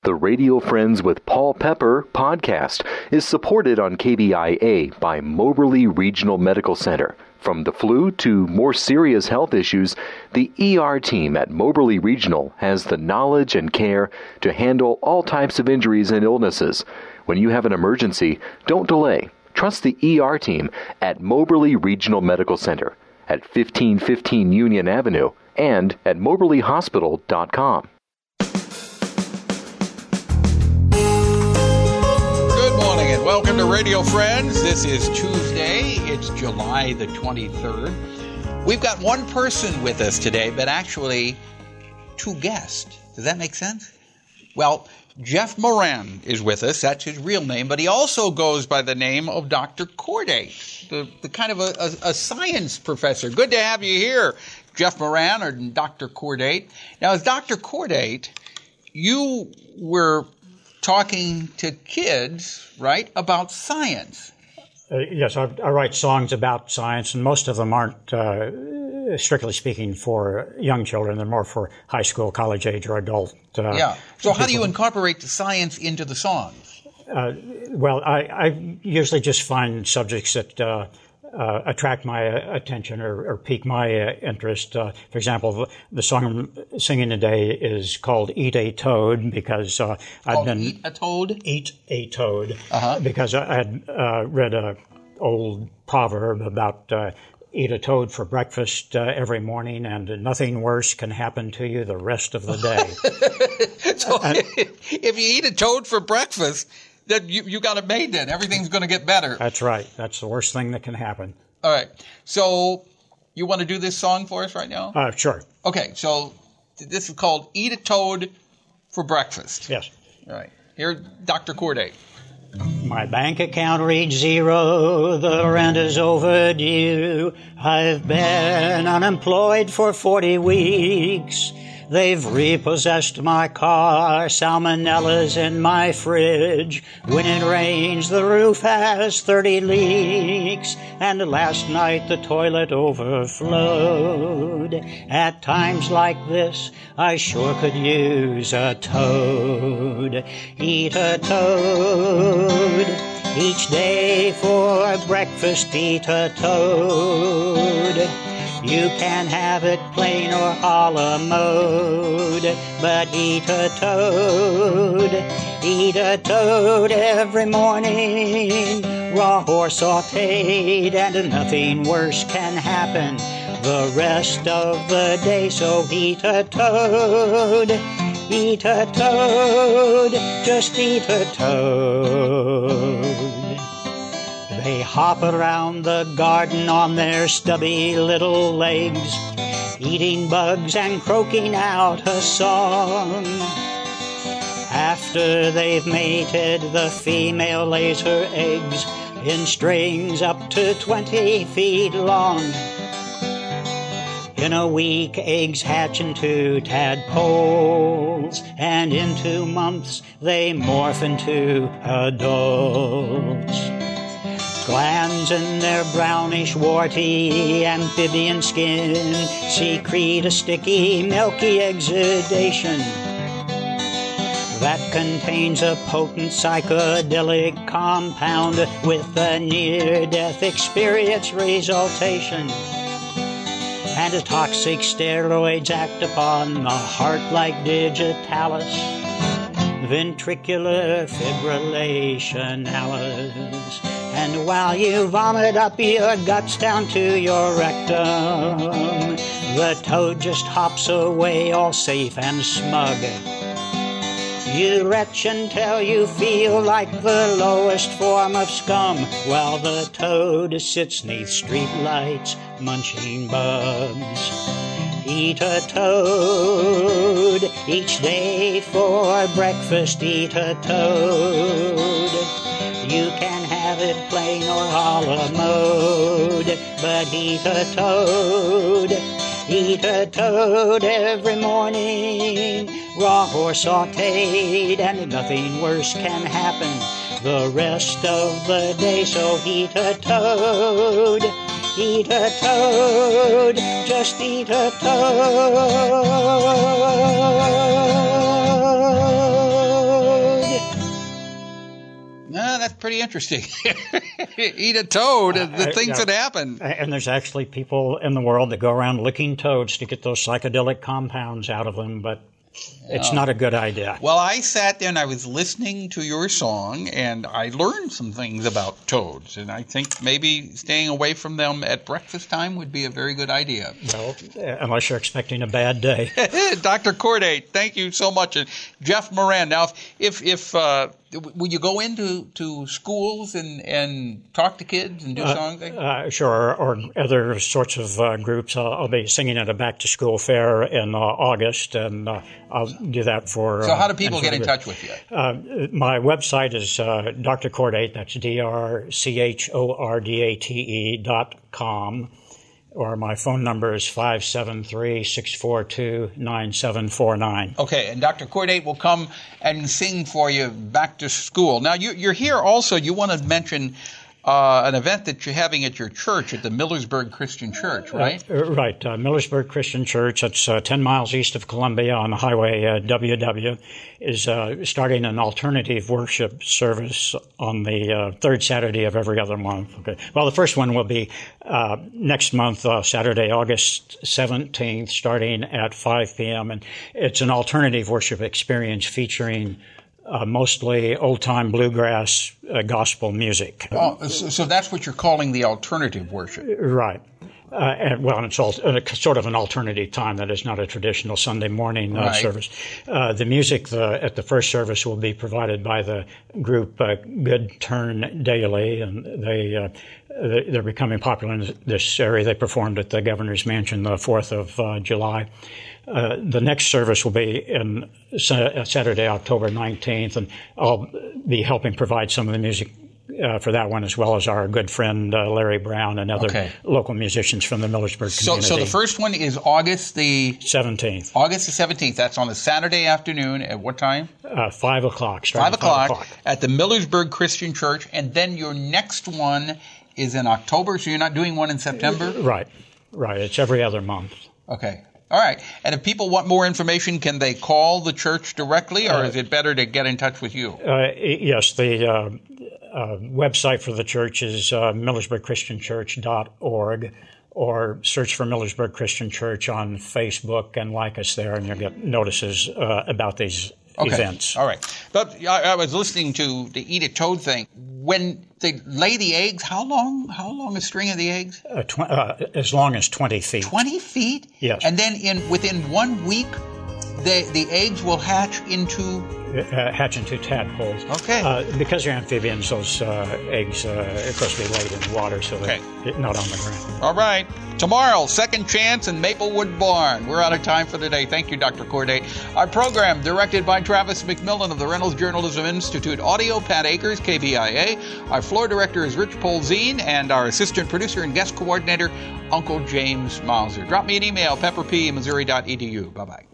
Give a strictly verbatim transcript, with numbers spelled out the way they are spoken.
The Radio Friends with Paul Pepper podcast is supported on K B I A by Moberly Regional Medical Center. From the flu to more serious health issues, the E R team at Moberly Regional has the knowledge and care to handle all types of injuries and illnesses. When you have an emergency, don't delay. Trust the E R team at Moberly Regional Medical Center at fifteen fifteen Union Avenue and at moberly hospital dot com. And welcome to Radio Friends. This is Tuesday. It's July the twenty-third. We've got one person with us today, but actually two guests. Does that make sense? Well, Jeff Moran is with us. That's his real name, but he also goes by the name of Doctor Cordate, the, the kind of a, a, a science professor. Good to have you here, Jeff Moran or Doctor Cordate. Now, as Doctor Cordate, you were talking to kids, right, about science. Uh, yes, I, I write songs about science, and most of them aren't, uh, strictly speaking, for young children. They're more for high school, college age, or adult. Uh, yeah. So how people. do you incorporate the science into the songs? Uh, well, I, I usually just find subjects that uh, uh, attract my uh, attention or, or pique my uh, interest. Uh, for example, the song I'm singing today is called "Eat a Toad" because uh, I've oh, been eat a toad. Eat a toad uh-huh. because I had uh, read a old proverb about uh, eat a toad for breakfast uh, every morning, and nothing worse can happen to you the rest of the day. So and, if you eat a toad for breakfast, then you, you got it made then. Everything's going to get better. That's right. That's the worst thing that can happen. All right. So you want to do this song for us right now? Uh, sure. Okay. So this is called Eat a Toad for Breakfast. Yes. All right. Here, Doctor Cordate. My bank account reads zero, the rent is overdue. I've been unemployed for forty weeks. They've repossessed my car, salmonella's in my fridge. When it rains, the roof has thirty leaks. And last night the toilet overflowed. At times like this, I sure could use a toad. Eat a toad. Each day for breakfast, eat a toad. You can have it plain or a la mode, but eat a toad, eat a toad every morning, raw or sautéed, and nothing worse can happen the rest of the day. So eat a toad, eat a toad, just eat a toad. They hop around the garden on their stubby little legs, eating bugs and croaking out a song. After they've mated, the female lays her eggs in strings up to twenty feet long. In a week, eggs hatch into tadpoles, and in two months they morph into adults. Glands in their brownish, warty, amphibian skin secrete a sticky, milky exudation that contains a potent psychedelic compound with a near-death experience resultation. And toxic steroids act upon the heart like digitalis, ventricular fibrillation, Alice. And while you vomit up your guts down to your rectum, the toad just hops away all safe and smug. You retch until you feel like the lowest form of scum, while the toad sits neath streetlights munching bugs. Eat a toad each day for breakfast, eat a toad. You can have it plain or a la mode, but eat a toad, eat a toad every morning, raw or sautéed, and nothing worse can happen the rest of the day. So eat a toad, eat a toad, just eat a toad. that's pretty interesting. Eat a toad, uh, the things yeah. that happen. And there's actually people in the world that go around licking toads to get those psychedelic compounds out of them, but it's Oh. not a good idea. Well, I sat there and I was listening to your song, and I learned some things about toads, and I think maybe staying away from them at breakfast time would be a very good idea. Well, unless you're expecting a bad day. Doctor Cordate, thank you so much. And Jeff Moran, now, if, if uh, will you go into to schools and, and talk to kids and do Uh, songs? uh, sure, or other sorts of uh, groups. I'll, I'll be singing at a back-to-school fair in uh, August, and uh, I'll do that for... So how do uh, people get in group. touch with you? Uh, my website is uh, Doctor Cordate, that's D R C H O R D A T E dot com, or my phone number is five seven three, six four two, nine seven four nine. Okay, and Doctor Cordate will come and sing for you back to school. Now, you, you're here also, you want to mention uh, an event that you're having at your church, at the Millersburg Christian Church, right? Uh, right. Uh, Millersburg Christian Church, that's uh, ten miles east of Columbia on Highway uh, W W, is uh, starting an alternative worship service on the uh, third Saturday of every other month. Okay. Well, the first one will be uh, next month, uh, Saturday, August seventeenth, starting at five p.m., and it's an alternative worship experience featuring Uh, mostly old-time bluegrass uh, gospel music. Oh, so, so that's what you're calling the alternative worship. Right. Uh, and, well, it's all, uh, sort of an alternative time that is not a traditional Sunday morning uh, Right. service. Uh, the music the, at the first service will be provided by the group uh, Good Turn Daily, and they, uh, they're becoming popular in this area. They performed at the Governor's Mansion the fourth of uh, July. Uh, the next service will be in sa- Saturday, October nineteenth, and I'll be helping provide some of the music uh, for that one, as well as our good friend uh, Larry Brown and other Okay. local musicians from the Millersburg So, community. so the first one is August the seventeenth, August the seventeenth. That's on a Saturday afternoon at what time? uh, five o'clock. Five starting o'clock, Five o'clock. at the Millersburg Christian Church, and then your next one is in October. So you're not doing one in September? Right, right. It's every other month. Okay. All right. And if people want more information, can they call the church directly, or is it better to get in touch with you? Uh, yes, the uh, uh, website for the church is uh, millersburg christian church dot org, or search for Millersburg Christian Church on Facebook and like us there, and you'll get notices uh, about these Okay. events. All right. But I, I was listening to the eat a toad thing. When they lay the eggs, how long? How long a string of the eggs? Uh, tw- uh, as long as twenty feet. Twenty feet. Yes. And then in within one week, the the eggs will hatch into. Uh, hatch into tadpoles. Okay. Uh, because you're amphibians, those uh, eggs uh, are supposed to be laid in the water, so they're Okay. not on the ground. All right. Tomorrow, Second Chance in Maplewood Barn. We're out of time for today. Thank you, Doctor Cordate. Our program, directed by Travis McMillan of the Reynolds Journalism Institute. Audio, Pat Akers, K B I A. Our floor director is Rich Polzine, and our assistant producer and guest coordinator, Uncle James Mauser. Drop me an email, pepper p missouri dot e d u. Bye-bye.